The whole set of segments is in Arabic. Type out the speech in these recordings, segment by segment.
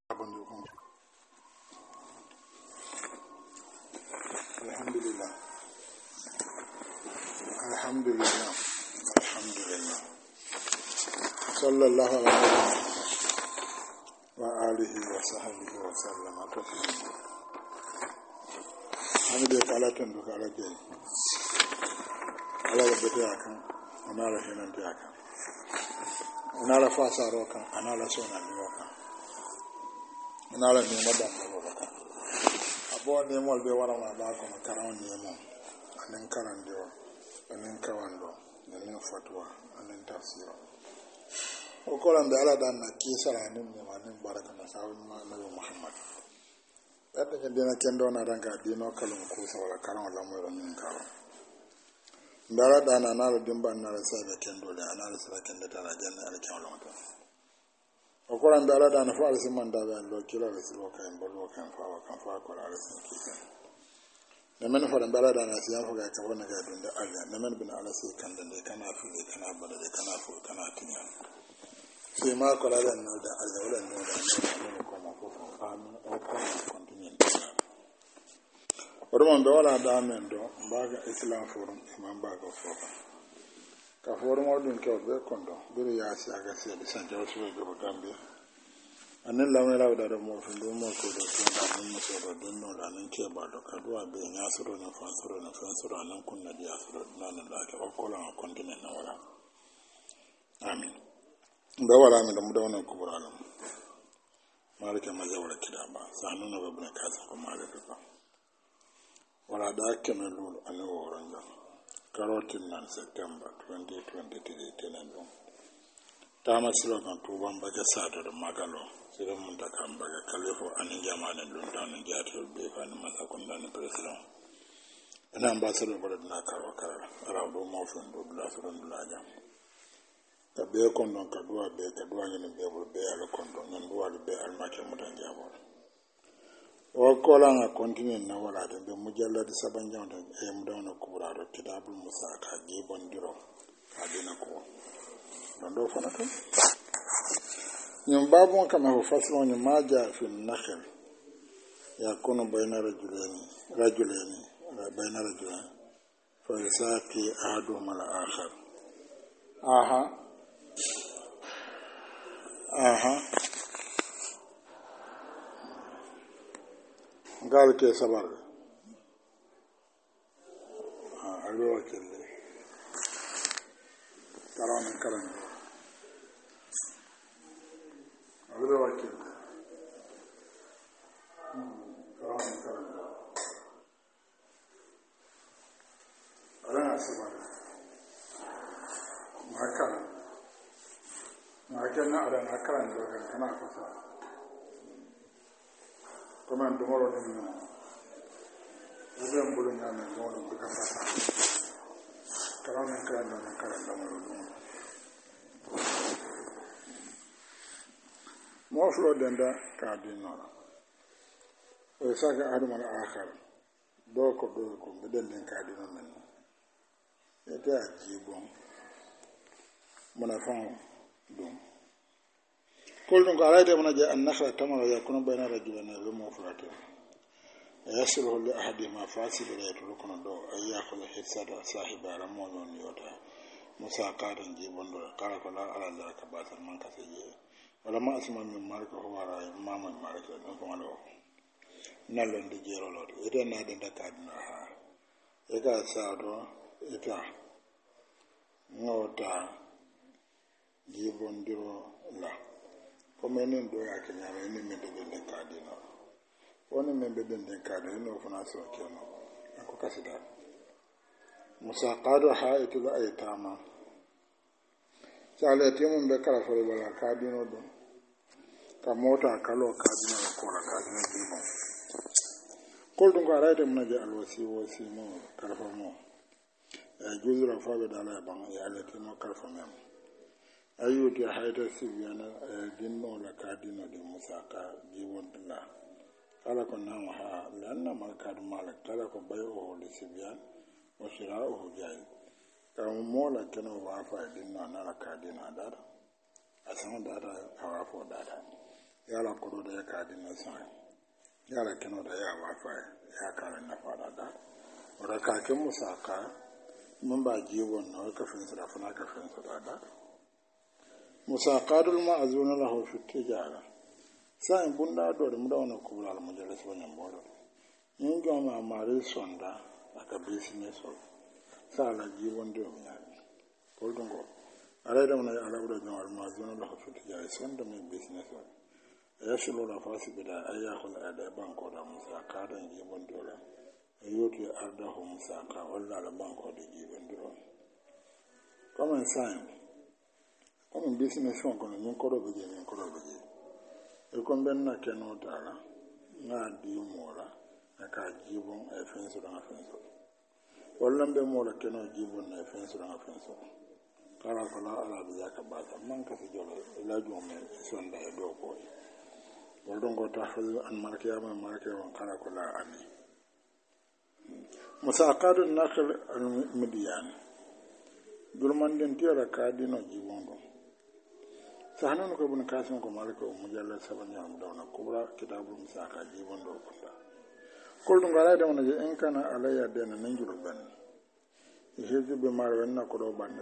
Alhamdulillah. Alhamdulillah. Alhamdulillah. Sallallahu alaihi wa alihi wa sahbihi wa sallama taslima. Hamide kala tan do kala je. Ala bete akan, onala hinante akan. Onala fasaro kan, anala sona liwaka. Onala ni madam liwaka. Abo ne mol be wara ma ba ko karan ne mo. Anen karan dio, anen kawando, anen fatwa, anen tafsira. O ko lambe ala dan na kisara ne ne ma ne baraka na sawu ma nabi Muhammad. Yadda ke dina kendo na ranka dino kalun ko sawala karan wala mo ro min karo. Ndara dana na ro dimba na ra sai be kendo le ana ra sai kendo tara janna ala kawlo to. O ko lambe ala dana fa alsi man da ben lo kila ra siro kan bolo kan fa ko ala sai kike. Nemen fa lambe ala dana sai fa ga ka wona ga dunda Allah nemen bin ala sai kan da ne kana fi kana bada kana fu kana tinya. Sai ma ko la dan da Allah wala no da ko ma ko fa amin o ko continue. Ormon be wala da men do mbaga Islam forum imam baga fofa ka forum odun ke be kondo biri ya si aga se de san jaw so do Gambia anen la mera da mo fu do mo ko do da mun mo so do den no la nan ke ba do ka do be nya soro na fa soro anan kunna dia soro nan la ke o ko la continue na wala amin be wala mi da mu da wannan kuburalam malika mazawara kidaba sanu na be bna kaza ko malika ba wala da keme lulu ane woranga karotin nan September 2023 tenen dum tama silo kan tuban baga sado da magalo silo mun da kan baga kalifo ane jama'an dun tan jato be kan masa kun dan president ana ambassador bara na karo kara ara do mo fun do la so don la jam ta be kon don ka duwa ni be be ala kon don nan duwa be almake mutan jabo o kolanga continue na wala de be mujalladi sabanjawde e mudawno kubrado kitabul musaka gibondiro adina ko don do fana to nyum babu kama ho faslo ni maja fi nakhl yakunu bayna rajulaini fa yasaqi ahadu mal akhar gal ke sabar alwa kelle karan alwa kelle karan ala sabar makana ada nakaran do kana fasa comme un domoro de nous. Nous avons besoin d'un domoro de capacité. Car on est quand même dans un domoro de nous. Moi, je l'ai dit cardinal. Et ça, c'est Adam al-Akhar. Donc, je l'ai dit cardinal maintenant. C'était à Djibon. Mon enfant, donc. كل دون قاعدة من جاء النخلة تمر يكون بين رجلين لمفرده يسره لأحدهما فاسد لا يتركون دو أن يأخذ حصة صاحب رمون يوتا مساقات جيبون دو قال كلا على ذلك باس من كسيه ولما أسمع من مالك هو رأي ما من مالك نكون له نلون دي جيرو لور إذا نادن دكادنا إذا سادو إذا نوتا جيبون دو لا comme enen do ya ke nyama enen men de den kadino woni men be den kadino no fana so keno ko kasida musaqadu haitul aytama sale timun be kala fo wala kadino do ka mota kalo kadino ko la kadino bi mo kol dum ga rayde mun je alwasi wasi mo karfa mo juzura fa be dala ban ya le timo karfa mem ayyuti hayta sibiyana dinno la kadino de musaka jiwondla kala ko nama ha lanna malkad malak kala ko bayo le sibiyan wa shira'uhu jay kam mola keno wa fa dinno na la kadino dada asan dada hawa fo dada yala kodo da ya kadi na sai yala keno da ya wafa ya kare na fara da ora ka ke musaka mun ba jiwon na ka fin sura fana ka fin sura da musaqadul ma'zuna lahu fi tijara sai bunda do da mudawana kubra al majalis wannan bodo in ga ma mare sonda aka business so sala jiwon do mi ko dungo ala da mun ala da jama'al ma'zuna lahu fi tijara sonda mai business so ya shilo la fasi bida ayyakul ada banko da musaqadan jiwon do la yoki ardahu musaqa walla la banko da jiwon do comme ça comme business on kono min koro be e kon ben na keno dala na di mola aka jibon e fenso da fenso walla be mola keno jibon na fenso da fenso kala kala ala bi zaka bata man ka fi jolo la jome sonda e do ko waldon go tahfil an markiyama markiyama kala kala ani musaqadun nakhl al midyan durman den tiara kadino jibon go sahanu ko bun kasim ko malika o mujalla saban yam dawna kubra kitabul musaka jibon do kunda kol dum gara dawna je en kana alaya den nan juro ban heju be mar wenna ko do ban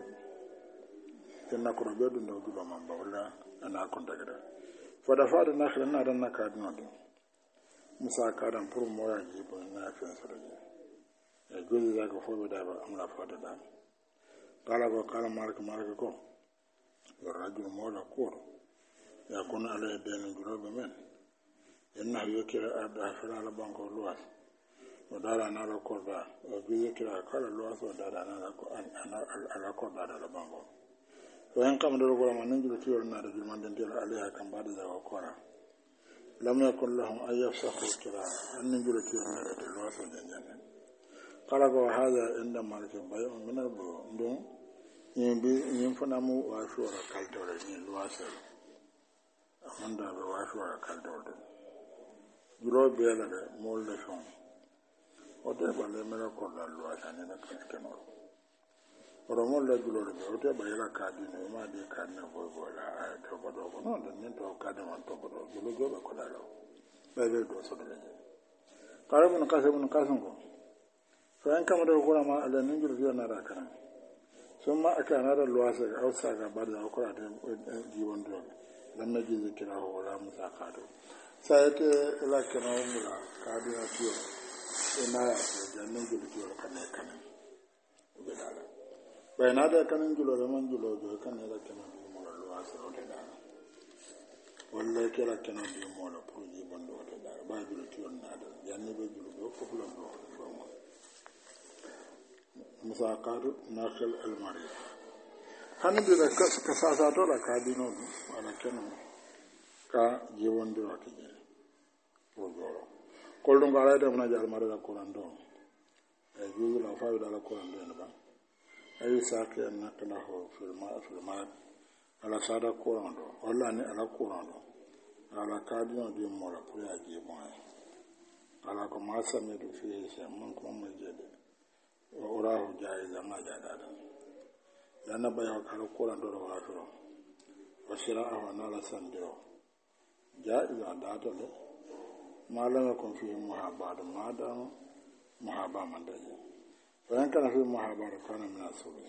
ten na ko do be do julo man bawla ana ko daga fada fada nakhla na dan nakadino do musaka dan pour moya jibon na fen soroje e goli za ko fobe da ba amla fada da kala malika ko والرجل مولى كور يكون عليه دين جلوب من إنه يكرا أبدا فلا بانكو لواس ودارا نالا كوردا ويكرا كالا لواس ودارا نالا كوردا على بانكو وإن قام دلوغولا من ننجل تيور نالا جلمان دنتير عليها كم بعد ذا وكورا لم يكن لهم أن يفسخوا كرا أن ننجل تيور نالا لواس وجنجان قال هذا عندما البيع من البيع yin fana mu wasu wa kaltar ne luwasar wanda ba wasu wa kaltar da duro biya da molle shon ote ba le mera ko da luwasar ne na kankenor oro molle duro da ote ba yara kadi ne ma de kadi na boy bola a to bodo ko non da ne to kadi man to bodo duro go ba ko da lo ba be do so da ne karabun kasun ko so an kama da gura ma ala nin juro na da kana sun ma aka na da luwasa ga hausa ga ba da akura da jiwon dole don na jizi kira hula musa kado sai ta ila kira mura kado ya fiye ina ya ce jannin jirgiyar kanai kanai ubidala bai na da kanin jilo da man jilo da kan ila kira biyu mura luwasa wata dana wallai kira kira biyu mura puru jibon da wata dana ba jirgiyar na da jannin bai jilo da kufulan da wata dana musaqatu nakhl al-mari hani bi da ka sasa to la ka dino ala kenu ka jewondiro ke je o goro kol dum gara da na jar mara da Quran do e juzu la fa da la Quran do ba ay sake nakla ho filma ala sada Quran do wala ni ala Quran do ala ka dino di mo la pour ya je mo ala ko ma same do fi se mon ko mo je de orahu jaiza ma jadada yana bayo kala Quran do wato wasira'ahu nala sandiro jaiza data le malama kon fi muhabbad madam muhabba mandaje bayan kana fi muhabba kana min asuri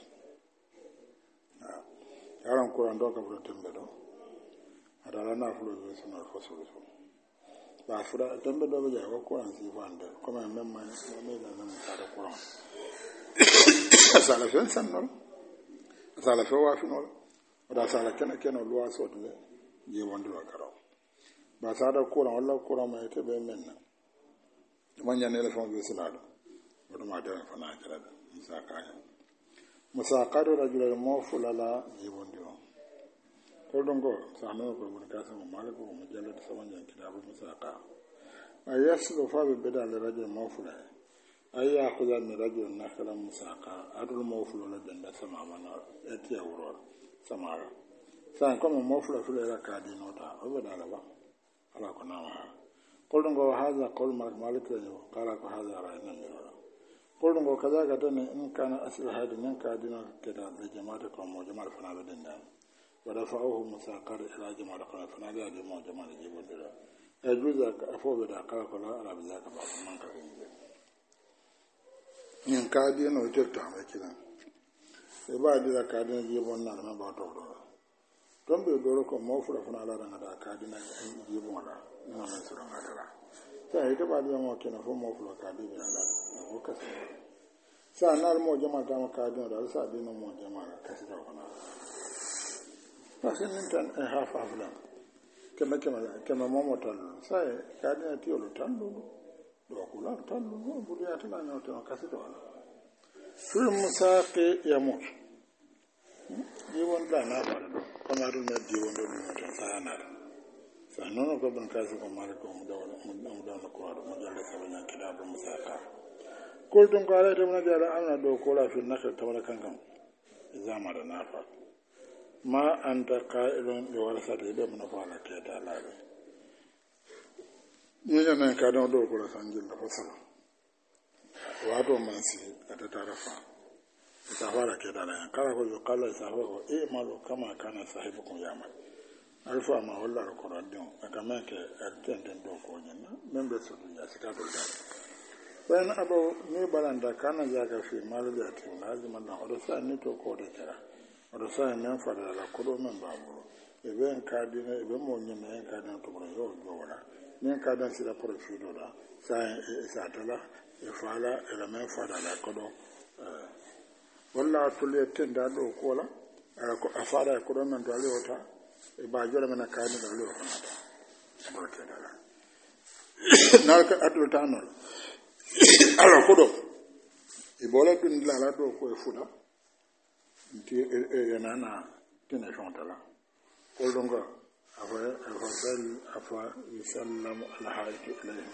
yaran Quran do ka bro tembe do adala na fulo be suna fosuru ba fura tembe do be jago Quran si wande comme même mais la même ça Quran sala fen sannol sala fe wa finol da sala kena luwa so de je wonde wa karaw ba sada Quran walla Quran ma te be menna man ya ne le fon be salado do ma de fa na kala musaqadu rajul mawfulala je wonde o ko don go sanu ko mun ka sama maliko mu jalla da sawan yan kitabu musaqa ayaslu fa bi bidal rajul mawfulala ay ya'khudha min rajulin nakhala musaqa adul mawfulu la danda sama mana etiya wuro samara san comme mawfulu fulu la kadi nota o be dala ba ala ko nama qul ngo hadha qul malik yo qala ko hadha ra'ayna min qul ngo kaza ga tan in kana asl hadi min kadina keda da jama'a ko mo jama'a fana be danda ورفعوه مساقر إلى جمال قال فنادى جمال جمال جيبون دلا يجوز أفوه بدا قال فلا أرى بذاك بعض من كفين yin kadi no tetta mai kidan e ba dira kadi ne jibon na ma ba to do don be do ko mo fura funa la ran da kadi na jibon la na man sura ngata sai ita ba da mo kenan fo mo fura kadi bi la ko ka sa na mo jama ta ma kadi da sa di no mo jama ka si da kana pasin tan e ha fa fula kema mo mo tan sai kadi na ti o tan do kula tan no buri atana no to kasi to fil musaqi yamut jiwon da na ba do kuma dun ne jiwon do no to sana sanno ko ban kasi ko mare ko mu da ko do mo jalla sabanya kitab musaqa kol dun ko ala de mo jalla amna do ko la fil nakhl tawala kankam zama da nafa ma anta qa'ilun bi warasati be mo fa la ke da la ñeña nan ka don do ko la sanjil la fasala wato man si ata tarafa ta fara ke da nan kala ko yo kala sa ho e malo kama kana sahibukum yamal alfa ma walla ko radon aka man ke attenden do ko nyana membe so dunya sika do da bayan abo ne balanda kana jaga fi malu da ti lazima na odo sa ni to ko de kara odo sa men fara la ko do men babu e ben kadine e be mo nyana en kadine to ko yo wala nin ka dan sira profilo la sa tala e fala e la men fala la ko do walla tulle tenda do ko la ko afara ko do men to ale wota e ba jole men ka ni do le ko na do tenda la na ka adul tanol ala ko do e bola dun la do ko e funa nti e nana tene jontala ko do nga afa yusallamu alhaji ilayhim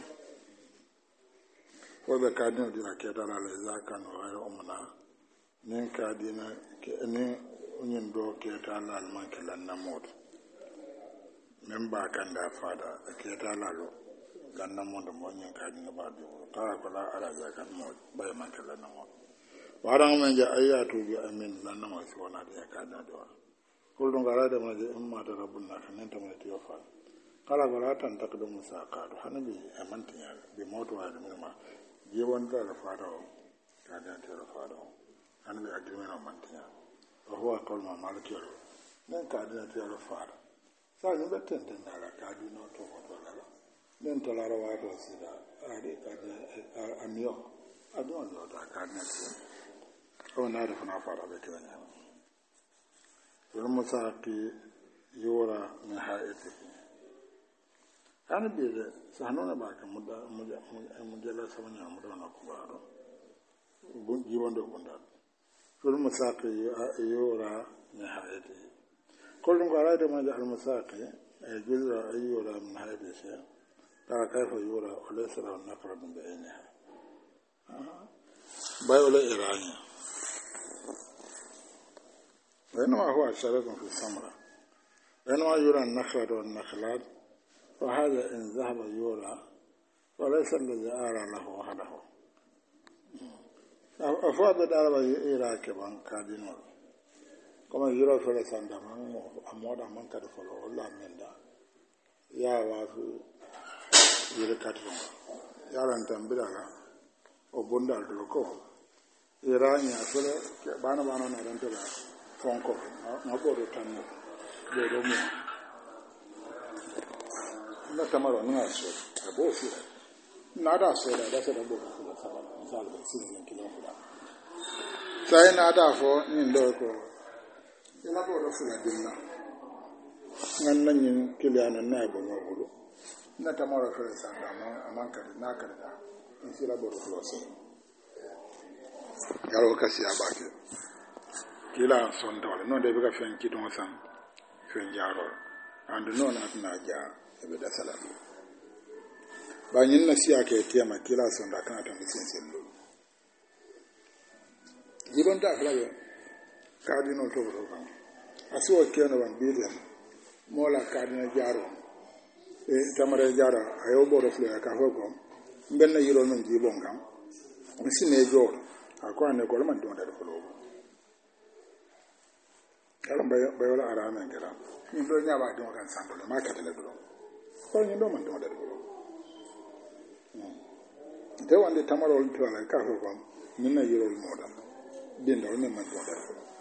wadda kadina dina ke dara la zaka no ay umna nin kadina ke ni unyin do ke ta la man ke lan namot men ba kan da fada ke ta la lo gan namot mo nyin kadina ba do ta ko la ala zaka mo bay man ke lan namot waran men ja ayatu bi amin lan namot wona de kadina do kullum gara da maje in ma da rabbun na kan ta mai tiyo fa kala gara tan ta da musa ka to hanabi amantin ya bi moto wa da ma je wanda da fara ka da ta fara hanabi agreement amantin ya wa huwa qawl ma maliki nan ka da ta fara sai ni batten da la ka du no to ko la nan ta la rawa to sida ari ka da amiyo adon do ta ka na ko na da fana fara da kiran ya والمساقي يورى من حائطه أنا بيجي سهلنا باك مجلة سمعنا مدرنا كبارو جيبان دو بندر والمساقي يورى من حائطه كل مقالة ما جاء المساقي يجوز يورى من حائطه ترى كيف يورى وليس له نقرب بعينها بايولا إيراني وإنما هو شرط في الثمرة وإنما يرى النخلة والنخلات وهذا إن ذهب يرى وليس الذي أرى له وحده أفاد الأربع إلى كبان كادينول كما يرى فلسان دمان أمودا من كدفلو الله من دا يا وافي يرى كاتلون يا رانتان بدالا وبندال دلوكو يراني أفل بانا نارنتلا fonko na bodo tanno do mo na tamaro na so abo fi na da so da so da bodo fu sa ba misal ba sin kilo fu sai na da fo nin do ko ina bodo fu la dinna nan nan yin kiliana na bo no bodo na tamaro fa sa da ma amanka na ka da in sila bodo fu so yaro kasi abake kila son dole non de be ka fen ki don san fen jaro and non atna ja e be da salam ba nyin na siya ke tema kila son da kan tan sin sin do yibon da kala ka di no to ro kan aso ke no ban bilen mola ka di na jaro e tamare jara ayo bo do fle ka ho ko mbenna yiro non jibon kan sine jor akwa ne ko man don da ko kalam bayola arana ngera ni do nyaba do kan sando ma ka tele do ko ni do man do da do de wande tamarol to ala ka ko min na yiro moda din do ne man do da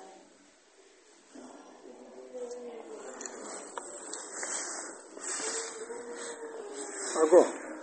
ako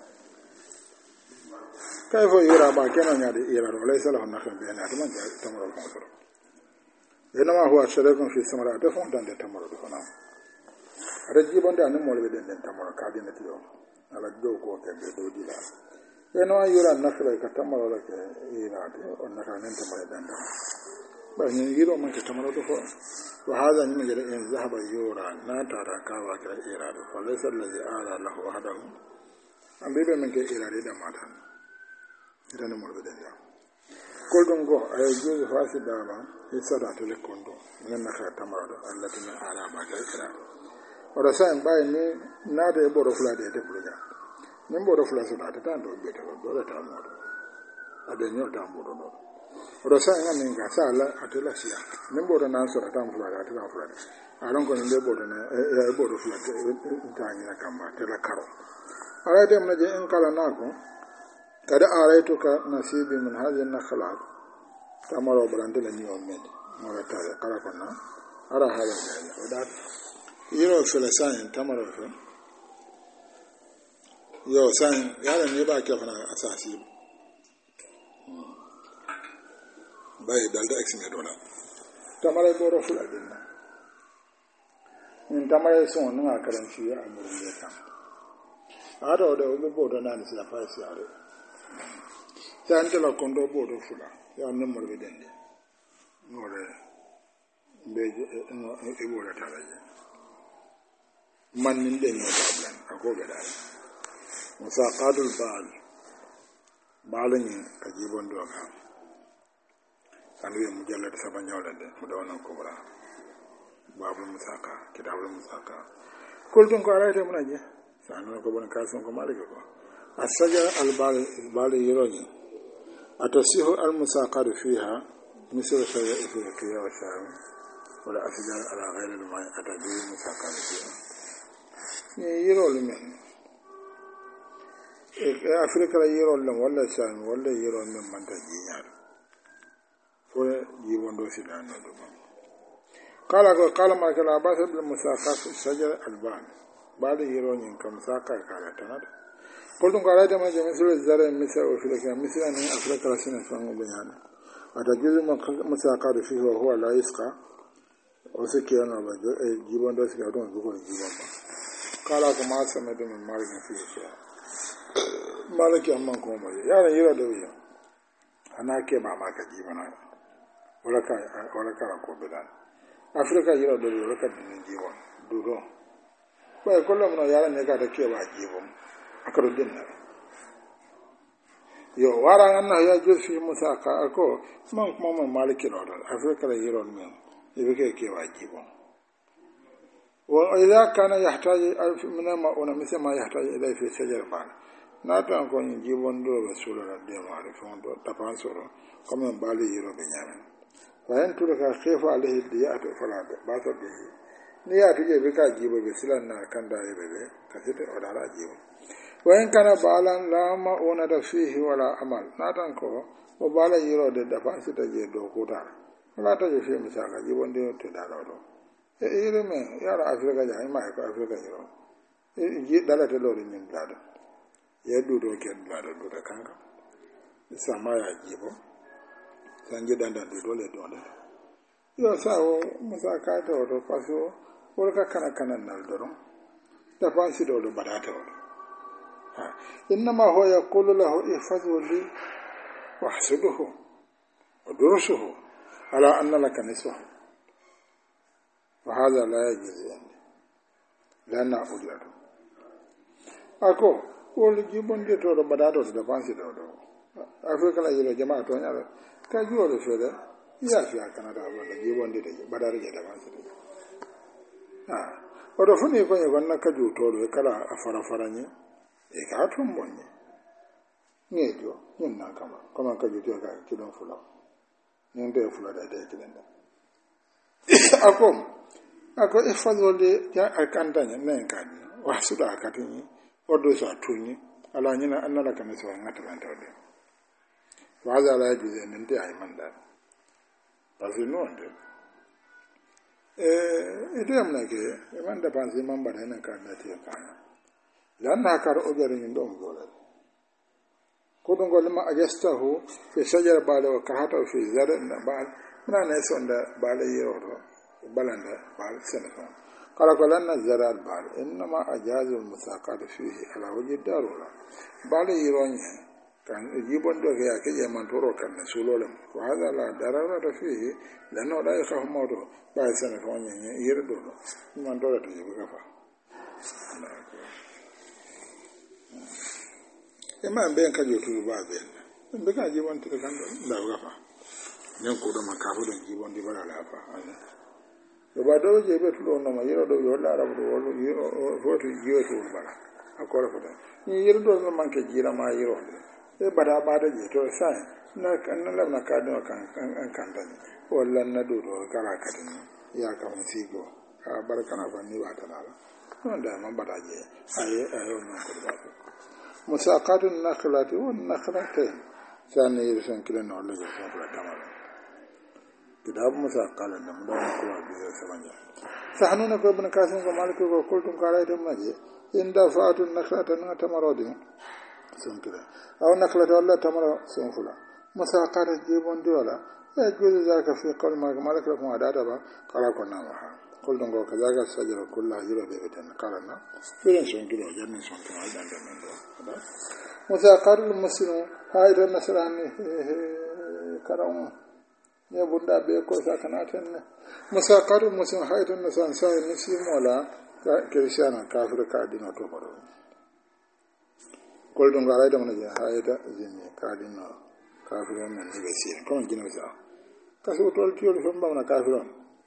kay fo yura ba kenan ya de ira do laysa lahu nakhun bi ana man tamarol ko do enama huwa sharakum fi samara da fon dan de tamarol ko na ada jibonde an mo le den tamarol ka din tiyo ala do ko ke do dila enama yura nakhla ka tamarol ke ira de on na kan tamarol dan da ba ni yiro man ke tamarol ko wa hada ni ngere en zahaba yura na tara ka wa ka ira do fa laysa allazi ala lahu hadahu ambe be men ke ira de da matan ira ne mo le den da koldon go ay jogi fasi dama hisada to le kondo men na ka tamarado allati min araba ka ira ora sa en bay ni na de boro fulade te buluja nim boro fulade ta ta do be to do ta mo ade nyo ta mo do ora sa en amen ga sa la atela sia nim boro na so ta mo fulade atela fulade aron ko ne boro na e boro fulade ta ni na kamba te la karo ara de mo je en kala na ko kada araituka nasibi min hadhihi an-nakhlaq tamaro barande la niyo med mara tare kala kona ara hala o da yiro fele san tamaro fe yo san yala ne ba ke fana asasi bai dalda exime dona tamaro boro fula dinna min tamaro son nga karanci ya amurin ne kan ado da obi bodo na ni sa fa si are tante la kondo bodo fula ya ne mo be dende ngore beje no e bodo talaje man min de no tablan akobe dal musaqatul balani kajibon do ka anu mujallad sabanyawla de mu dawna kubra babul musaqa kitabul musaqa kultun ko arayte munaje sanu ko bon kason ko malike ko asajara albal yironi atasihu almusaqad fiha misal shay'a afriqiya wa sham wala asjar ala ghayr almay atadi musaqad fiha ni yirol men afrika la yirol lam wala sham wala yirol men man ta jinyar fo yiwondo sidano do qala ma kala bas bil musaqat sajar albal bal yironi kam saqa kala tanad قلتم قال هذا ما جاء مثل الزرع مثل أفريقيا مثل أن أفريقيا سنة فانو بيانا أتجوز مساقات فيه وهو لا يسقى وسكيانا جيبان دوسكي أدون ذكر جيبان قال كما سمعت من مالك فيه شيء مالك أمان كوما يعني يرى دويا أنا كيما ما كجيبانا ولا كاركو بدان أفريقيا يرى دويا ولا كدين جيبان دورو ويقول لهم يرى نكاد كيما جيبان akaro dinna yo wara anna ya jofi musaka ako man kuma maliki no afrika la yiro men ibeke ke wajibo wa idha kana yahtaji min ma una misma yahtaji ila fi shajar ban na tan ko ni jibon do rasulullah de ma re fondo tapan soro comme bali yiro be nyamen wa en tuka khifa alayhi diyatu fala ba to be ni ya tuje be ka jibo be silan na kanda be kasite odara jibo وإن كان بالا لا مؤونة فيه ولا عمل ناتنكو وبالا يرو de dafa sita je do kuta la ta je fi misaka jibon de to da do ire me yara afrika ja ma ko afrika yiro ji dala te lo ni blada ye do do ke blada do da kanka sama ya jibo sanje danda do le do le yo sawo misaka to do paso wala kana nal do dafa sita do badata do إنما هو يقول له احفظه لي واحسده ودرسه على أن لك نصفه وهذا لا يجوز يعني لأن أجرته أكو والجيبون دي تورو بداتو تدفانسي تورو أفريقيا لا يلو جماعة تونيا كاجو ولو فيدا يافي أكنا تابولا جيبون دي بداتو تدفانسي تورو ودفني كوني كنا كاجو تورو كلا أفرافراني e ka tun bonne ne jo yin na kama ka juto ka kidon fula nin da fula da kidan da ako ihfazole ja akantanya nen kan wasuda akatini odo so atuni ala nyina annala kan so ngata ban tawde waza la jize nende ay manda parce no ande idem nake manda panzi mamba na kan na tiya kana lanna kar ogere ni ndom gola ko don gol ma ajastahu fi shajara bala wa kahata fi zara bal mna ne sonda bala yoro balanda bal senefa kala ko lanna zara al bal inma ajazu al musaqat fihi ala wajhi darura bala yironye kan jibon do ya ke man toro kan sulolem ko hada la darara da fihi lanno da ya modo ba senefa onye yirdo man do da jibu kafa ema mbe kan yotu ba be mbe kan jibon to kan da kafa nen ko do makafu do jibon di bala la fa to ba do je be tulo no ma yiro do yo la rabu do yiro foto jiwe to bala akora foto ni yiro do no manke jira ma yiro e bada bada je to sai na kan na la ka do kan tan walla na do do kala kadin ya ka mun sigo a barakana ba ni ba ta la non da man bada je ayo non ko ba musaqatun nakhlati wan nakhlatayn sani yirsan kilen no le so la tamala kitab musaqala nam do ko wa bi sabanja sahnuna ko ibn kasim ko malik ko kultum kala dem maje inda faatun nakhlatan tamarodin sun kira aw nakhlata walla tamara sun fula musaqata jibon dola e juzu zaka fi qalma malik ko adata ba kala ko nama kultum ko kazaga sajara kullu hajira be tan kala na bilen sun kira janni sun kira dan dan do musaqatul muslimu hayra nasrani karam ne bunda be ko sakanaten musaqatul muslimu hayra nasrani sai nisi mola kirishana kafir ka dino to baro kol don gara da mun je hayda jinni ka dino kafir men ne be sir ko ngino sa kaso tol tiyo fo mbawna kafir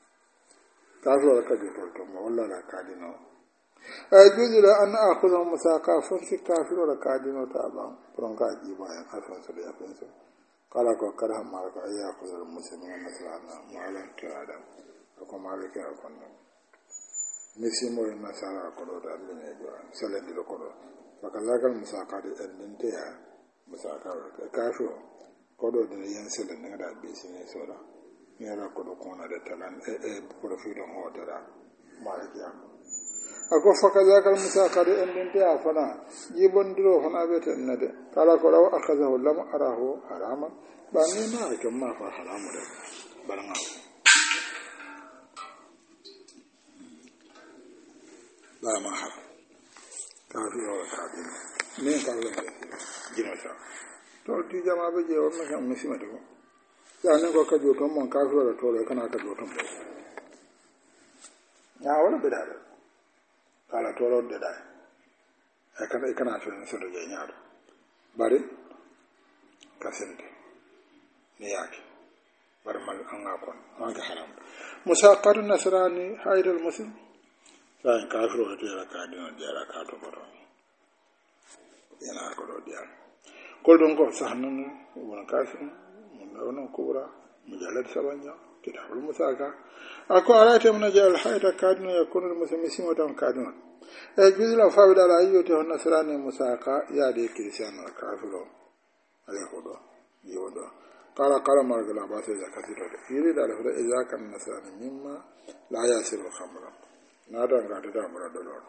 ka di tol to walla la ka dino ajuzila an akhudha musaqa fi kafir la ka dino ta ba pron ka ji ba ya ka so ya penso kala ko kara ma ka ya akhudha muslimin nasrana malan ta adam ko malike ko non misimo en nasara ko do dal ne do salen do ko do fakalagal musaqat en ya musaqat kafir ko do de yen selen ne da be sine so da ne ra ko do ko na de talan profit on hodara malike ako fakalagal musaqat en ya fana jibon diro fana be tan ne de kala ko raw akhazahu lam arahu harama ba ni na ke ma fa haramu de baranga la mahar kafir wala kafir ne kala jinata to ti jama be je on kan misima de ko ya ne ko ka joto mon kafir wala to le kana ka joto mo ya wala be dal kala to ro de dai e kana to ne so de nyaado bari kasende ne yake bar mal an ga kon an ga haram musaqatun nasrani hayrul muslim sai kafiro to yara ka dino jara ka to baro yana ko do dial ko don ko sahnan won kafin mun da kubra mujalad sabanya kitabul musaka ako arate mun jal hayta ka dino yakunu muslimin wa tan ka dino e juzla fawda la ayyuto nasrani musaka ya de kristian kafiro ale ko do yodo kala margala ba sai zakati do yiri da da idza kan nasrani mimma la yasiru khamra na da ga da mura da lor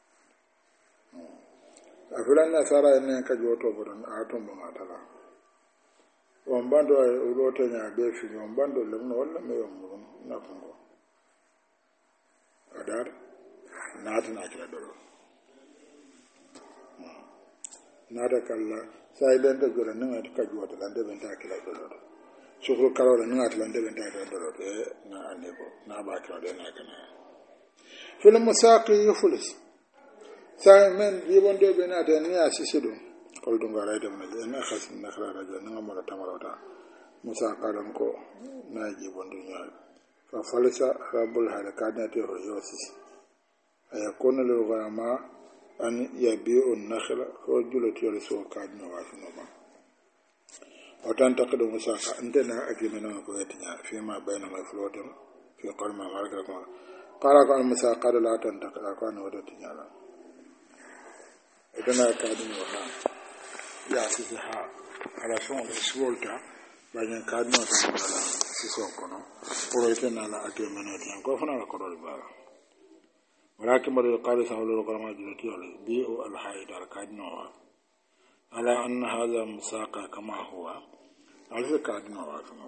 a filan na sara ne ka joto buran a ton ba matala on bando e uroto nya be fi on bando le no wala me on mun na kungo adar na ta na kira dolo na da kala sai dan da gura nan ta ka joto dan da ben ta kira dolo sukuru kala da nan ta dan da ben ta kira dolo na anebo na ba kira da na kana film musaqi yuflis sai men jibon do be na da ni asisidu kol do ngara da mun na khas na khara da na mara tamarota musaqaran ko na jibon do nya fa falsa rabbul halakati ho yosis ayakuna lil ghama an yabi'u an-nakhla ko julati yol so kadno wasno ba watan taqdu musaqa indana akimena ko yatinya fi ma bayna ma flotam في قول ما مالك لكم قال قال مساقات لا تنتقل أكوان ودتني إذن كادم وها يا سيها على شون سولتا bayan kadno ta bala siso kono poro itena la ake menati ko fana la kodo bala walakin bari qala sawlo ko ma jilati wala bi al haidar kadno ala anna hadha musaqa kama huwa alfa kadno wa kuma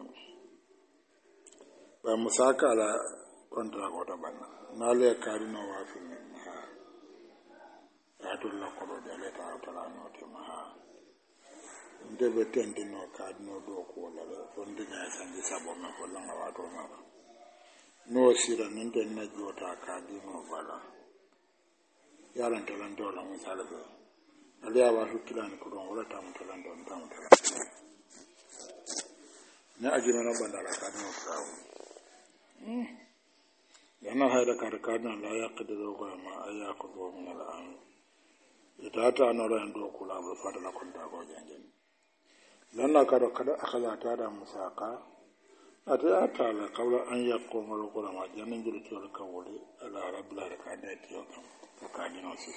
ba musaqa ala kontra ko ta banna nale kadno wa fi ha adulla kodo de le ta la no te ma ndebe tende no kadno do ko la fondi na sanji sabo ma ko langa wato ma no sira ninde na jota kadino bala yaran talan do la misala be aliya wa hukilan ko don wala tam talan do tam talan ne ajina no bandala kadino kawo yana hayda kadno la yaqdiru ko ma ayaqudu min al-am itata no ran do kula ba fadala ko da ko jangen لأن kada akaza tada musaka ata la qawla an yaquma al-qurama jamin jurti wal kawli ala rabbil alamin yokam kadino sis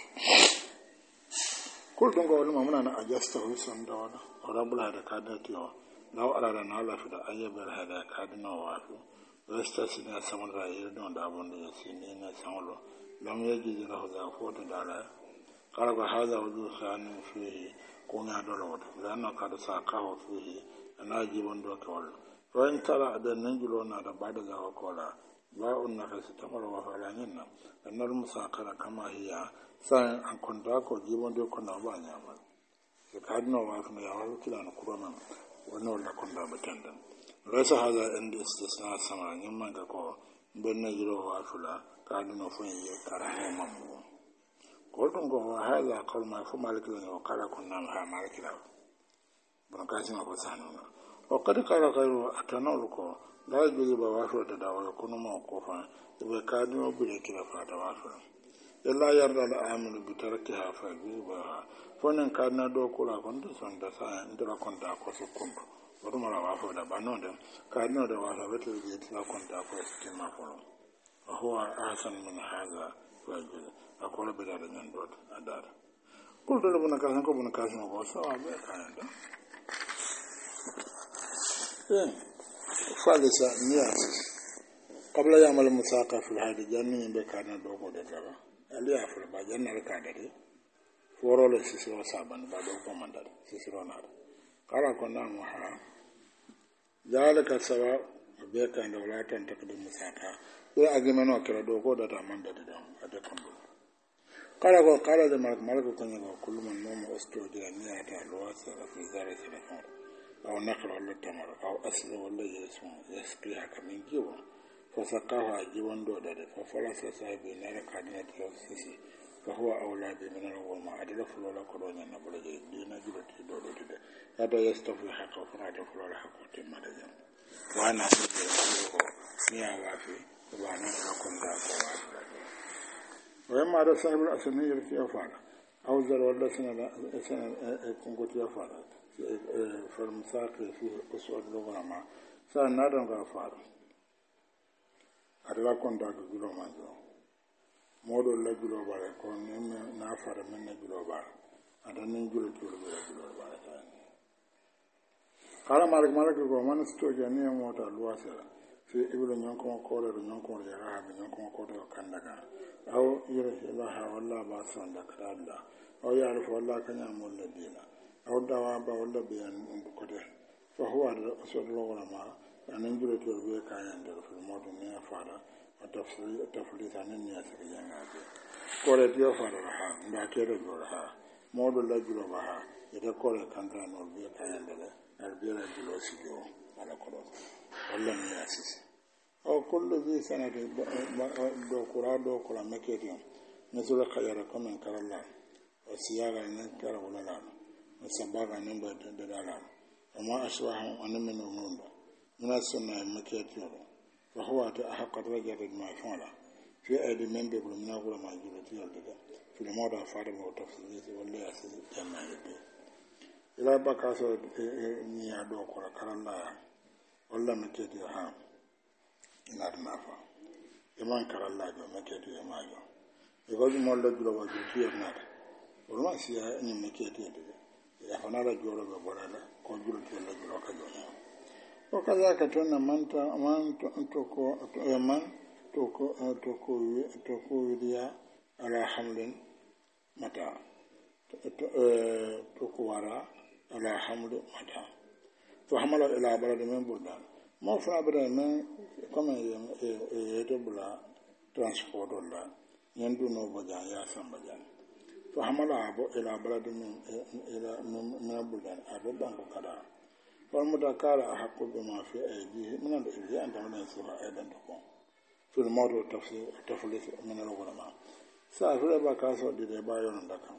kul dongo wal mamuna na ajasta husan dawada rabbul alamin yo law ala na la fi da ayyabal hada kadino wa fi wastasina samara yidon da bondo yasini na samalo lam yaji lahu za foto dala qala hadha wudu khani fihi kunya dole wata lana kada sakawa fihi ana jibon doke wal wayin tara da nan jilo na da bada zawa kola ba unna kasu tamar wa falanin nan annar musakara kama hiya sai an konda ko jibon doke na ba nya ba se kadno wa kuma ya wa kila na kurona wannan la konda batandan rasa haza inda istisna sama yin man ga ko ben na jilo wa fula kadno fun yi karahe mamu kodun go haza qaul ma fu malik wa qala kunna ma malik la bon kasi ma ko sanuna o qad qala ghayru atanul ko la yuji ba wafu da dawa kunu ma ko fa be kadino bile kila fa da wafu illa yarda al amil bi tarkiha fa yuba fonen kadna do kula kon to son da sa ndira kon da ko su kumbu wato mala wafu da banode kadno da wafu beto ji tla kon da ko su ma ko huwa ahsan min hadha wa akola beda da nyan dot adara ko to buna ka ko buna ka ko so abe kan da falisa niya qabla ya'mal musaqa fil hadi janni be kana do ko da dara ali afra ba janna ka da de foro le sisiro saban ba do ko mandar sisiro na kala ko na mu ha zalika sawa be kan da wala tan takdim musaqa be agimano kira do ko da ta manda da ada kan قال ده مالك كان كل من نوم استودع نياتا الواسع في زارة الأمر أو نقل ولا تمر أو أصل ولا يسقيها كمن جوا فسقاها جوا دودة ففلس صاحب نار كادنة يوسسي فهو أولاد من الوما أدل فلولا كرونا نبلا دينا جلتي دودة هذا يستوي حق وفراد فلولا حق وتم رجم وأنا أقول نيا وافي وأنا أكون ذاك وافي ويما هذا صاحب الأسنية التي يفعل أو زر ولا سنة كنت يفعل فالمساقي فيه أسوأ اللغة ما سنادم غفار أدلا كنت أقول ما جو مودو لا جلو بالي كون نافر من جلو بالي أدلا نجلو جلو بالي قال مالك من استوجانية موتا الواسرة في إبل نيونكم كورة نيونكم يراها نيونكم كورة كندكا أو يرث الله والله باسون ذكر الله أو يعرف والله كان يعمل الدين أو دواب والله بيان كده فهو أسود العلماء أن ينجل تربية كان يندر في الموت نيا فارا وتفليس عن الناس في جنابه كورة يفعل لها باكير لها موت الله جلوبها إذا كورة كان تربية كان يندر البير جلوسيو على كورة والله نياسيس أو كل ذي سنة دوكرا مكيريوم مثل خياركم من كرلا وسيارة نكر ولا لا وسباقا نمبر دلالا وما أشبههم أن من المنون من السنة مكيريوم فهو أحق الرجل ما فعله في أيدي من بيقول من أقول ما جلتي الدجا في الموضع فارم وتفسير ولا يسير جماعة إلى بكاسة نيا دوكرا كرلا ولا مكيريوم nar nafa iman karalla jo meketi e majo e gobi mollo julo wa juti e nar orma siya ni meketi e ya fanala joro be bolala ko julo to la julo ka jo o kaza ka tonna manta man to ko man to ko widiya ala hamlin mata to ko wara ala hamlin mata to hamala ila balade men burdan mo fana bada men comme yete bula transport la nyendu no boja ya samba jan to hamala bo ila balade men ila men burdan ado banko kada wal mutakala hakku bima fi aydihi min al-ilhi anta min sifa aidan ko fil mawdu tafsir min al-ulama sa fere ba kaso de ba yon ndaka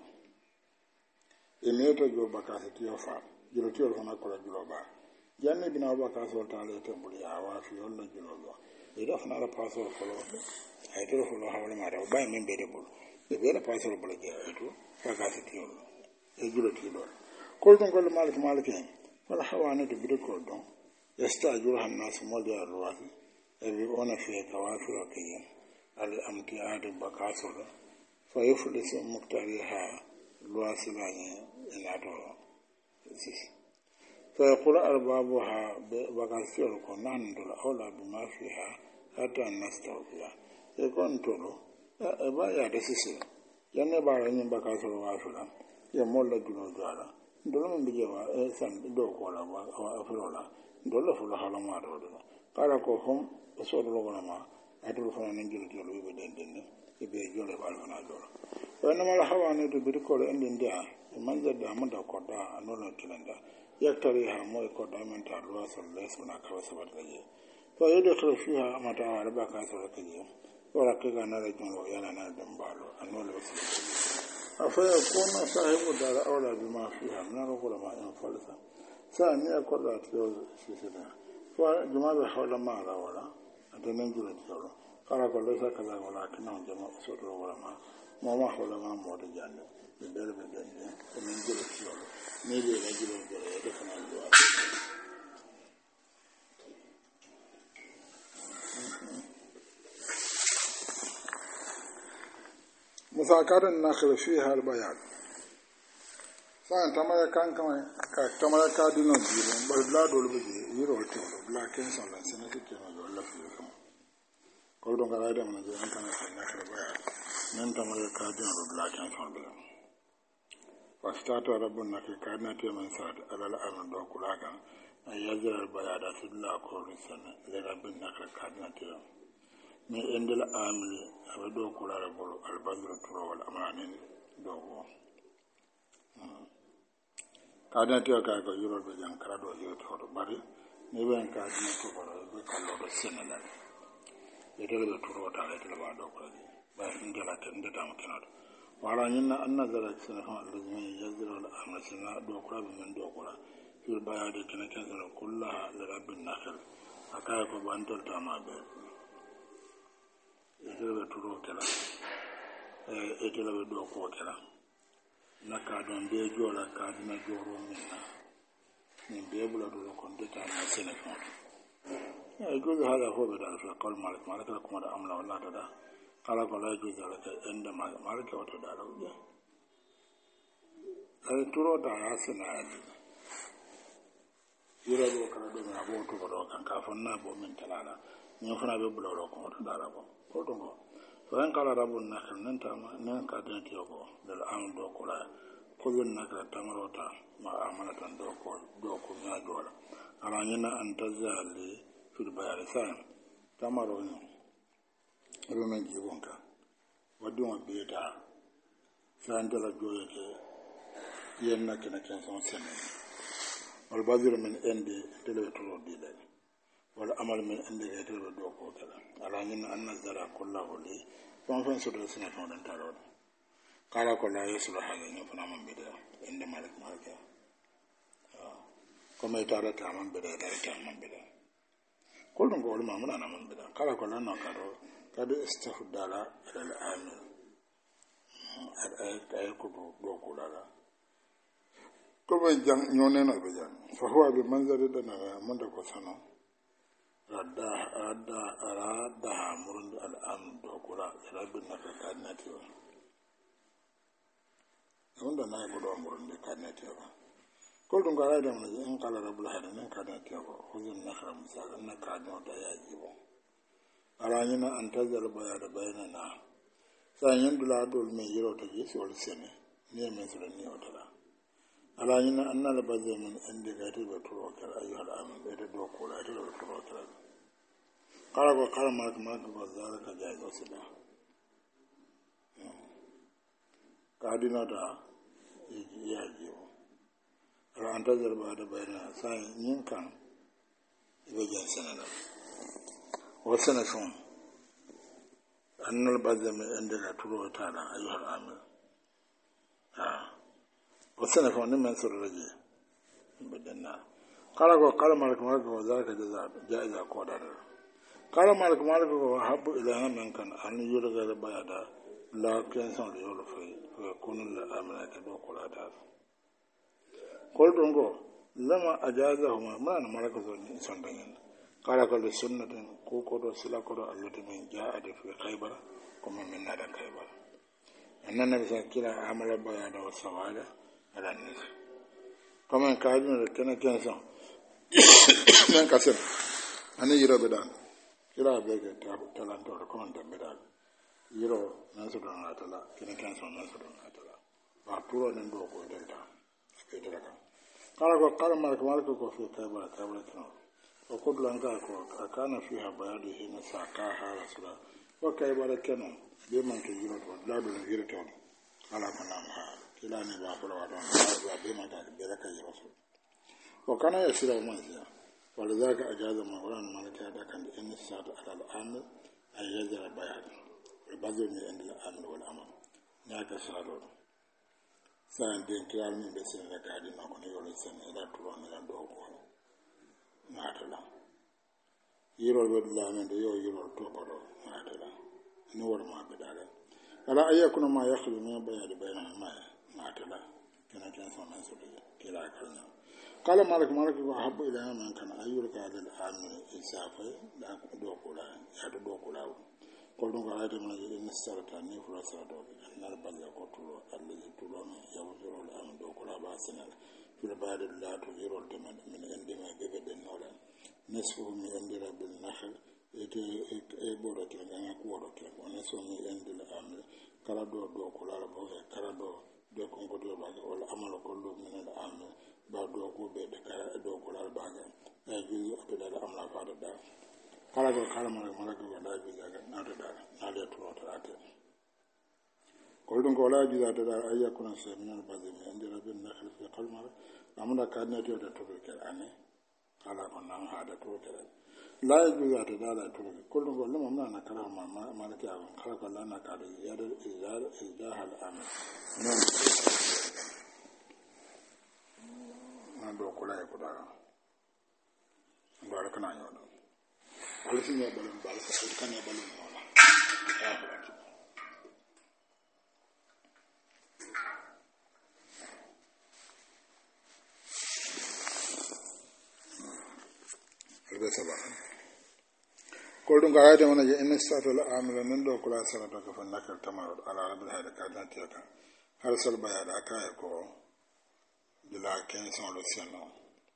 e meto jo bakasi tiyo fa jiro tiyo fana ko la jiro ba janne bina ba kaso tale te buri awa fi yon la jiro ba e da fana la paso folo ay to folo hawle ma da ba min be de bul e be la paso bul je ay to bakasi tiyo e jiro tiyo ko don ko malike wala hawane de bide ko don yastajuru hannas mol ya ruwasi e bi ona fi kawafiru kiyen ali amti adu bakaso fa yuflisu muktariha ruwasi lani inato sis fa yaqulu arbabuha bakasiru ko nandul awla bima fiha hatta nastawfiya e kon tolo e ba ya de sisi yanne ba ran bakaso wafula ya molla julo jara ndolo mo bijewa e san do ko la wa afrola ndolo fulo hala ma do do kala ko hom so do wala ma adul fana ngil jolo be den e be jolo wal fana do wana mala hawane to bi ko le ndin dia man da man da ko da anono kilanda yaktari ha moy ko da man ta lo so les na ka sabat laje to yedo to fiha mata wala ba ka so kaje wala ke ga na le jolo yana na dambalo anono afaya kona sahibu dara aula bima fiha min al-ulama in falsa sani akola tiyo sisida fa juma be hawla ma la wala atanen juro tiyo kala ko lesa kaza wala kinan jama soto wala ma ma hawla ma mo de janne be dele be janne ko min juro tiyo ni be la juro juro de kana do مساكات النخل فيها البياض فان تمر كان كما تمر كادينو جيل بل لا دول بيجي يرو تي لا كين سان لا سنتي كما ولا في كما كل دون قاعده من جي ان كان النخل البياض من تمر كادينو لا كين سان بلا فاستات ربنا في كانت من ساد على الامر دو كلاكا ان يزر البياض في الله كل سنه لربنا كادينو ni endel amli abe do kula la bolo albazir turo wal amanin do go kada tiyo ka ko yuro be jan kala do yuro to bari ni ben ka ni ko baro be kallo do senala be tele be turo ta le tele ba do ko ba ndela tan de dam kenado wala nyinna anna zara sina ha lazimi yazira al amra sina do kula be men do kula fil bayade kana kana kullaha li rabbin nakhil akaya ko bantal tamabe etele turo kala etele be do ko kala naka don be jola ka dina joro minna ni be bula do ko deta na sene ko e go hala ho be dal fa qal malik malik ko da amla wala da kala ko la ju dal ka enda malik ko to dal o ay turo da asena adi yura do kala do na bo to do kan ka fonna bo min talala ni fana be bula do ko to dal ko ko فإن قال ربنا خلنا نن كادن تيوكو للأمر دوكولا كلن نكرة تمروتا ما أمانة دوكو ما دولا أرانينا أن تزالي في البيار سام تمرون رمين جيبونك ودوما بيتا سانتلا جويك ينك نكنسون سنين والبذر من عندي تلوترو ديلك والأمر من عندي تلو دوكو كلا أرانينا أن نزرع كله لي فانفن سدو سنة فاندن تارون قال كلا يسلو حاجة نفنا من بدا عند مالك مالك كما يتارى تامن بدا يتارى تامن بدا كل نقول ما منا من بدا قال كلا نكارو قد استفدال إلى العامل أي كتو دوكو لالا كما يجان يونينا بجان فهو بمنزل دنا من دكو سنو radda murund al'am do kula rabin na kannati wa wanda na ko do murund kannati wa ko dum gara da mun in kala rabbul hadamin kannati wa huzun nakhra misalan na kano da yaji ba aranyina antazal baya da bayanana sanyin dula dol me yiro to ji sol sene ne men so ni otala aranyina annal bazamin inde gati be turo kala ayyuhal amin be do kula to turo kala kala ko kala ma ko zalika jaizo sida kadina da yaji ara antazal baya da bayanana sanyin kan ibe jan sanana wasana shon annal bazame ende la turo tala ayyuhal amil wasana shon ne men sura raji bidanna kala malak ko zalika jaiza ko da kala malak ko habbu ila man kan an yurga da bayada la kenson de yolo fe kunul amana ka do ko da kol dongo lama ajazahuma man malaka zo ni sondangen kala ko sunnatin ko do sila ko do allati min jaa'at fi khaybar kuma min nada khaybar annan nabi sakira amala bayada wa sawala ala nis kuma ka ajin da kana kenson man kasir ani yiro bedan kira be ke talanto ko man bedan yiro nan so don atala kana kenson nan so don atala ba turo nan do ko delta ke delta kala malaka ko fi khaybar kan وقد لانكا كان فيها بياده نساكاها رسولا وكيبار كنو بمن كيجرت لا دون غيرتون على منامها كلا نبا فلو دون بمن كبرك رسول وكان يسير منزيا ولذلك اجاز مولانا مالك هذا كان ان الساعه على الامر اي يجرى بياده البذل من عند الامر والامر ناك سالون سان دين كلام من بسن لكادي ما كن يولسن الى طلون الى دوغو matala yirol be lamen de yo yirol to bado matala ni wor ma be dala ala ayakuna ma yakhlu min bayad bayna ma matala kana kan so man so kila kalna kala malik ko habbu ila man kana ayyul ka dal amin isafa da do kula ya do kula ko don ga ayde man ni sarata ni fulo sarata nar balla ko tulo allazi tulo mi yawzuru al am do kula ba sinal fil ba'd la tujirul taman min indima bibadin nola nesfu mi andira bil nahl e boro ke ngana ko woro ke on so mi andila amre kala do kula la bo kala do ko ngodo ba wala amalo ko do min al amre ba do ko be de kala do kula ba ga e ju to da amla fa da kala mala ko da ju ga na da na le to ta ate koldun ko la ju da ayyakuna saminal bazimi andira bil nahl fi qalma amuna kadna to da to ke ane kala ko nan hada to ke la ju da da to koldun ko lamma na kala ma malaka kala ko la na kada ya da hal amin non na do ko la ko da ba kana yo do alisi ne balon ba kan ne balon wala ya ba koldun ga ayde mana je inna satul amila nan do kula sarata ka fan nakal tamarud ala rabbil hada kadna tiyaka har sal bayada kay ko dila ken son lo seno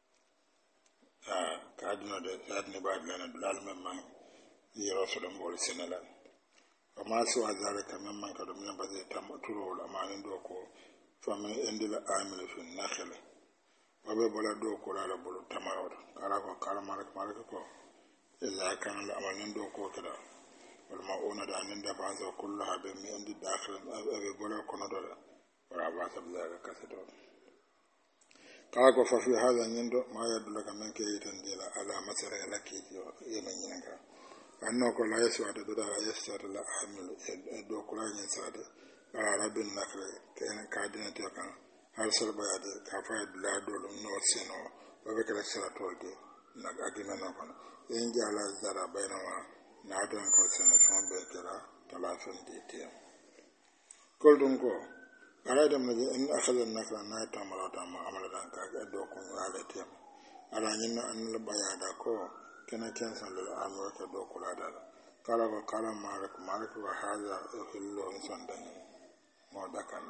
kaduna de adni ba lana dulal memman yiro so do bol senala amma so azalika memman ka do min baze tam turo la manin do ko famin indila amila fi nakhla wabe bola do kula la bol tamarud kala ko kala malak ko إذا كان الأمر دو كوكدا والمؤونة أن دفع كلها بمي عند الداخل أبي بولا كندر ولا باس بذلك كثير قال ففي هذا يندو ما يدلك من كي تنزل على مسر لك يمنينك أنه لا يسوى تدار يسوى لا أحمل دو كلا ينساد على رب النخل كأن كادنا تيكا هرسل بياد كفايد لا دول نوسينو وبكرة سرطولتي نجاكينا نكون إن جعل الزرع بينما نادون كوسنا شون بكرة تلافن ديتيم كل دونكو أراد من إن أخذ النخل نايتا مرات ما عمل ذلك دوكم على تيم على إن البيادة كو كنا كنسل للأمر كدو كلا دار قال مالك وهذا يحل إنسان دني ما دكان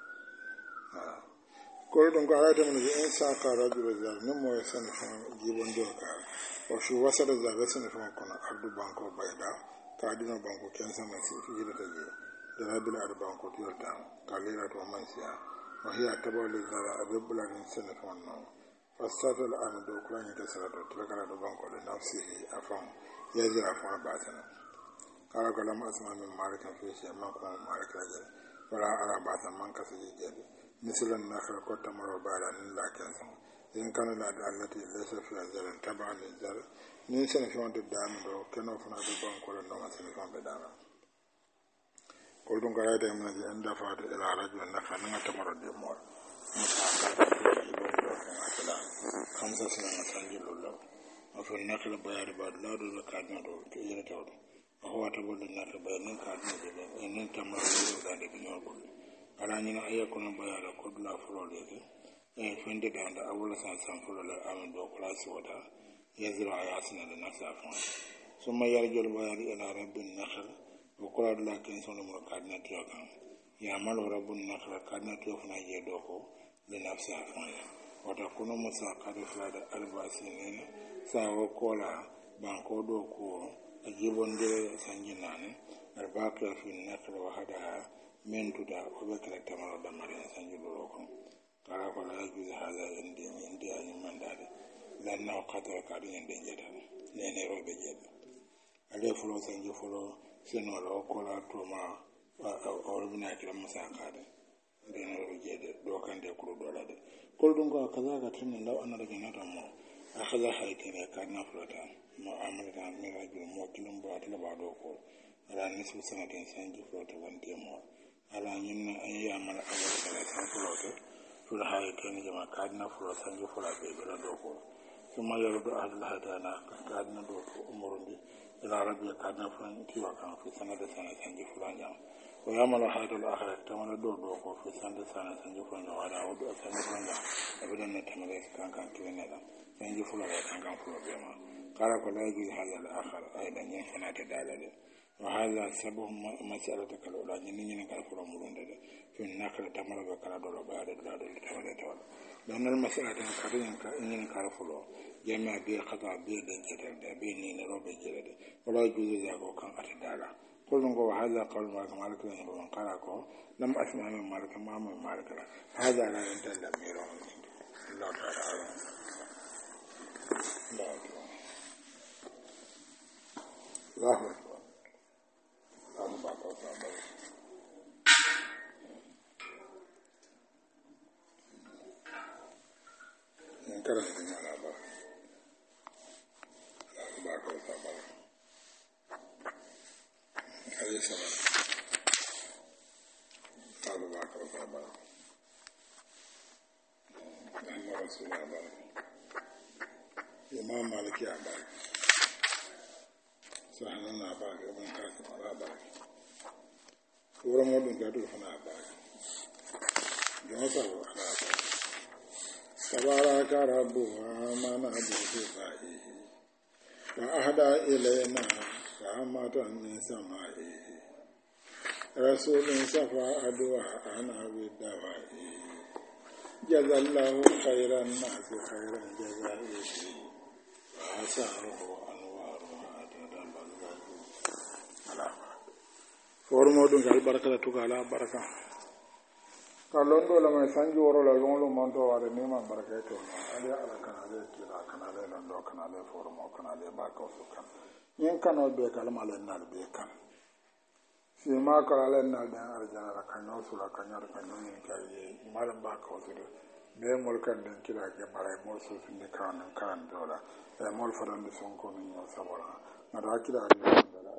كل دون قاعد من الإنسان كرجل ذا نمو يسن جيبون دوكا وشو وصل ذا بسن فما كنا عبد بانكو بيدا كادينا بانكو كنسل مسيح في جيل تجي درابل عبد بانكو تيرتام كاليرا تومانسيا وهي تبول ذا أبيبلا إنسان فما فاستطاع الآن دوكلا يتسرد تلقى بانكو لنفسه أفهم يجري أفهم باتنا قال لما أسمع من مالك في شيء ما كون مالك رجل ولا أرى باتنا من كسي جدي مثل النخل قد مروا بعد أن لا كنسا إن كان الأداء التي ليس فيها زر تبعا للزر ننسى في وانت الدعم دو كنو فنا دبان كل النوم سنفان بدانا قلتم قرأت من الذي اندفعت إلى رجل النخل نما تمروا ديمور خمسة سنة سنجل الله وفي النخل بيار بعد لا دو لكادنا دو كيجر تاود وهو تقول النخل بيار كادنا دو إن تمروا دو داني بنيور بولي ala ñina aya kono bayala ko dula fulolede e fende danda awula san fulola amen do klasi wada yazira ayasina de nasafon summa yarjul bayali ila rabbin nakhl wa qala la kin sonu mo kadna tiyo kan ya mal rabbun nakhl kadna tiyo funa je do ko le nasafon wata kuno musa kadu fulada albasinina sa wo kola banko do ko ajibon dire sanjinane albaqi fi nakhl wa hada من تدا وبكرة تمر دمر إنسان جلوكم قال لا يجوز هذا عندي أي من داري لأنه قتل كارين دنجتا لأن يروي بجد عليه فلو سنجي فلو سنو لو كولا توما أو بنا كلا مساكاد لأن يروي بجد دو كان يقول دولا دي كل دونك كذا كتير لو أنا رجعنا تمو أخذ حياتي كارنا فلوتا معاملة من رجل موكلم بعد لبعضه على نسبة سنة إنسان جفلوتا وانتي مو ala ñinna an yamala awal kala san fulote ful hay ken jama kadna fulo sanji fula be bela do ko suma yaro do Allah hadana kadna do ko umurundi ila rabbi kadna fulan tiwa kan fi sanada sana sanji fula jam wa yamala hadal akhirat tamala do ko fi sanada sana sanji fula wala wudu sanji fula abidan na tamale kan kan kiwene da sanji fula kan fulo be ma kala ko laji hadal akhir aidan yin fanata dalale وهذا سبب مسألة كالولا جنين كالفرا مروندا في النقل تمر بكرا دولا بعد دولا دولا لأن المسألة كارين كإنين كالفرا جميع بي قطع بي دنجتل بي نين روبي جلد ولا يجوز ذلك كان أتدالا قلنا وهذا قول مالك لن يبقى قالكو لم أسمع من مالك ما من مالك هذا لا ينتهي ميرون الله تعالى الله أكبر Imam Maliki Abari Sahanan Abari Ibn Qasim Abari Ura Modun Gadu Fana Abari Jonsa Abari Tabaraka Rabbuha Mana Bukhari wa ahda ilayna rahmatan min samai rasulun safa adwa ana bidawai jazallahu khairan nas khairan jazai wa asahu anwaru adadan balgatu ala formo dun gal barakata to ala baraka kalondo la mai sanji woro la longlo monto ware ni man barakato ali ala kanale kila kanale londo kanale formo kanale ba ko sukan yin kano be kalma le nal be kan si ma kalale nal dan arjana la kanyo sula kanyar kanyo ni kai malam ba ko sude be mol kan den kila ke maray mo su ni kan dola e mol fadan de sonko ni no sabara na rakira ali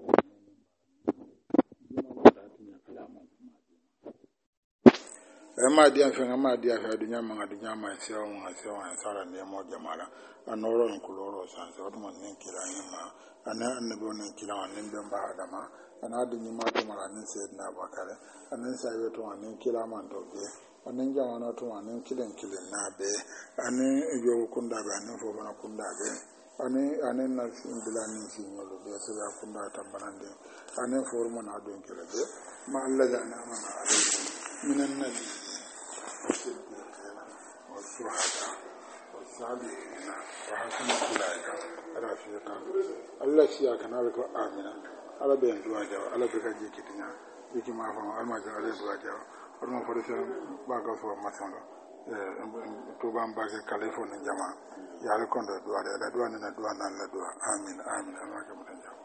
ma dia fe ma dia fe dunya ma dunya ma sewa sara ne mo jamala anoro en kuloro san so to man kila ni ma ana annabi on kila on be ba adama ana dunyi ma to mara ni sayyidina bakare anan sai to an kila man to be anan jamana to an kilen na be anan yo kunda be anan fo bana kunda be ani na bilani si nyolo be so ya kunda tambanande ani formo na don kele be ma Allah da na mana minan nabi wa shuhada wa salihina wa hasuna ulaika rafiqa Allah shi ya kana ko amina ala be duwa jaw ala be gaji kitinya yiki ma fa alma jaw ala duwa jaw ormo fodé ba ga fo masanga to ban ba ke kalifo ni jama ya ala kondo duwa da duwa na duwa na la duwa amin amin alma ke mutan jaw